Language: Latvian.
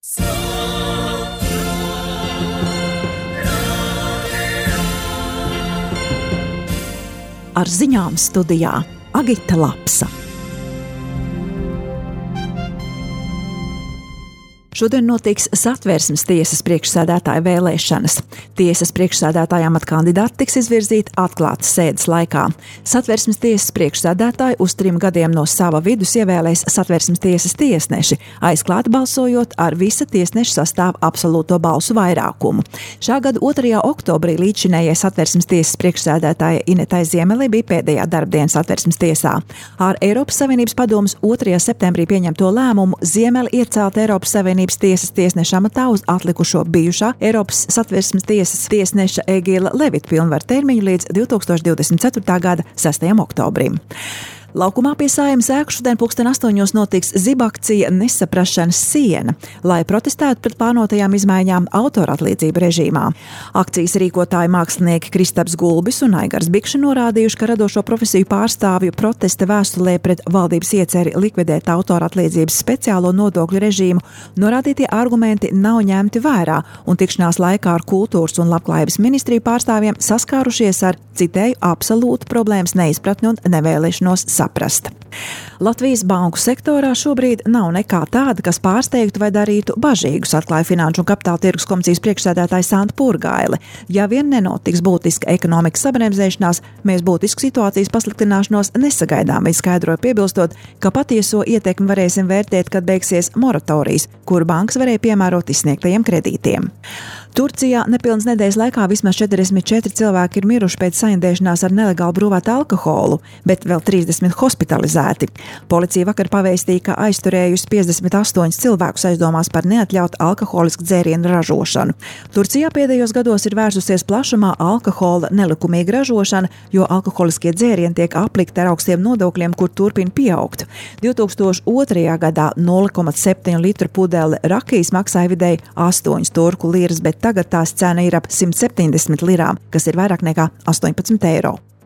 Ar ziņām studijā Agita Lapsa. Šodien notiks Satversmes tiesas priekšsēdētāja vēlēšanas. Tiesas priekšsēdētāja amata kandidāti tiks izvirzīti atklātas sēdes laikā. Satversmes tiesas priekšsēdētāju uz 3 gadiem no sava vidus ievēlēs Satversmes tiesas tiesneši, aizklāti balsojot ar visa tiesneša sastāva absolūto balsu vairākumu. Šā gada 2. oktobrī līdzšinējai Satversmes tiesas priekšsēdētāja Inetai Ziemelei bija pēdējā darbdiena Satversmes tiesā. Ar Eiropas Savienības padomes 2. septembrī pieņemto lēmumu Ziemele iecelt Eiropas Savienības tiesas tiesneša amatā uz atlikušo bijušā Eiropas Satversmes tiesas tiesneša Egila Levita pilnvaru termiņu līdz 2024. gada 6. oktobrim. Laukumā pie Saeimas ēkas šodien 8:00 notiks zibakcija Nesaprašanas siena, lai protestētu pret plānotajām izmaiņām autoratlīdzību režīmā. Akcijas rīkotāji mākslinieki Kristaps Gulbis un Aigars Bikši norādījuši, ka radošo profesiju pārstāvju protesta vēstulē pret valdības ieceri likvidēt autoratlīdzības speciālo nodokļu režīmu norādītie argumenti nav ņemti vērā, un tikšanās laikā ar kultūras un labklājības ministriju pārstāvjiem saskārušies ar, citēju, absolūtu problēmas neizpratni un nevēlēšanos saprast. Latvijas banku sektorā šobrīd nav nekā tāda, kas pārsteigtu vai darītu bažīgus, atklāja Finanšu un Kapitāla tirgus komisijas priekšsēdētāja Santa Purgaile. Ja vien nenotiks būtiska ekonomikas sabremzēšanās, mēs būtisku situācijas pasliktināšanos nesagaidām, viņa skaidroja piebilstot, ka patieso ietekmi varēsim vērtēt, kad beigsies moratorijas, kuru bankas varēja piemērot izsniegtajiem kredītiem. Turcijā nepilnas nedēļas laikā vismaz 44 cilvēki ir miruši pēc saindēšanās ar nelegāli brūvētu alkoholu, bet vēl 30 hospitalizēti. Policija vakar pavēstīja, ka aizturējusi 58 cilvēkus aizdomās par neatļautu alkoholisku dzērienu ražošanu. Turcijā pēdējos gados ir vērsusies plašumā alkohola nelikumīga ražošana, jo alkoholiskie dzērieni tiek aplikti ar augstiem nodokļiem, kur turpina pieaugt. 2002. gadā 0,7 litru pudeli rakijas maksāja vidēji 8 turku liras, bet tagad tās cena ir ap 170 lirām, kas ir vairāk nekā 18 eiro.